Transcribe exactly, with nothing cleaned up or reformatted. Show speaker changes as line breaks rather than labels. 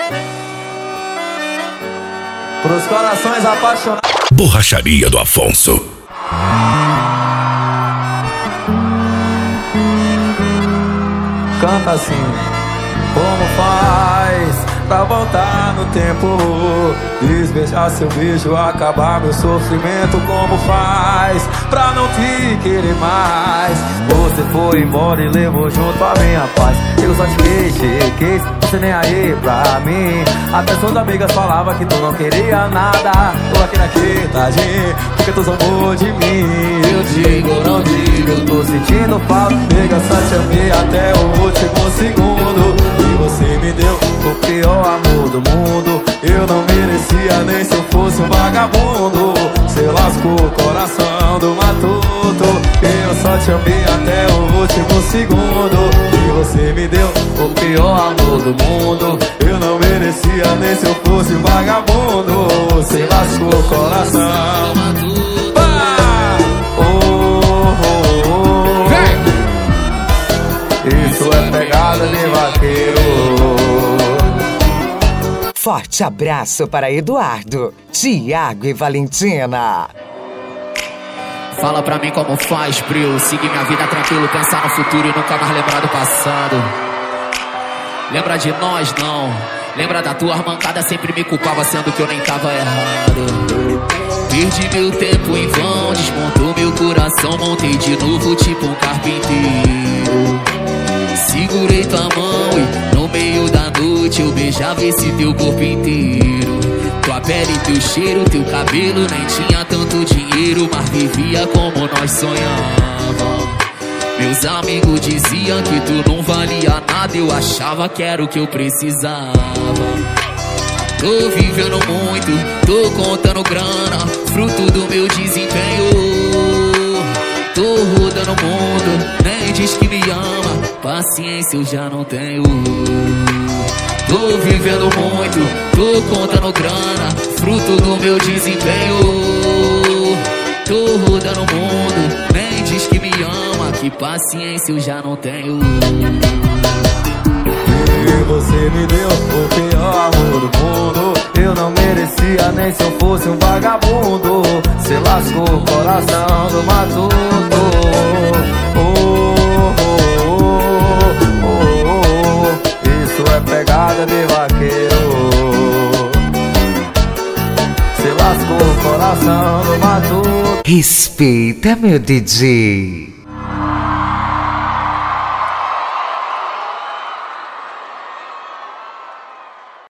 Pros corações apaixonados.
Borracharia do Afonso.
Canta assim. Como faz pra voltar no tempo, desbeijar seu beijo, acabar meu sofrimento? Como faz pra não te querer mais? Você foi embora e levou junto a minha paz. Eu só te quis, te quis, você nem aí pra mim. Até suas amigas falavam que tu não queria nada. Tô aqui naquele tadinho, porque tu zombou de mim. Eu digo, não digo, eu tô sentindo falta. Nega, só te amei até o último segundo. E você me deu o pior amor do mundo. Eu não merecia nem se eu fosse um vagabundo. Cê lascou o coração do matuto. Eu só te amei até o último segundo. E você me deu o pior amor do mundo. Eu não merecia nem se eu fosse um vagabundo. Cê lascou o coração. Ah! Oh, oh, oh. Isso é pegada de vaqueiro.
Forte abraço para Eduardo, Tiago e Valentina.
Fala pra mim como faz pra eu seguir minha vida tranquilo, pensar no futuro e nunca mais lembrar do passado. Lembra de nós não, lembra da tua mancada, sempre me culpava sendo que eu nem tava errado. Perdi meu tempo em vão, desmontou meu coração, montei de novo tipo um carpinteiro. Segurei tua mão e no meio da noite eu beijava esse teu corpo inteiro. Tua pele, teu cheiro, teu cabelo, nem tinha tanto dinheiro, mas vivia como nós sonhávamos. Meus amigos diziam que tu não valia nada, eu achava que era o que eu precisava. Tô vivendo muito, tô contando grana, fruto do meu desempenho. Tô rodando o mundo, nem diz que me ama, paciência eu já não tenho. Tô vivendo muito, tô contando grana, fruto do meu desempenho. Tô rodando o mundo, nem diz que me ama, que paciência eu já não tenho.
E você me deu o pior amor do mundo. Eu não merecia nem se eu fosse um vagabundo. Cê lascou o coração do matuto. Oh, oh, oh, oh, oh. Isso é pegada de vaqueiro. Cê lascou o coração do matuto.
Respeita, meu D J.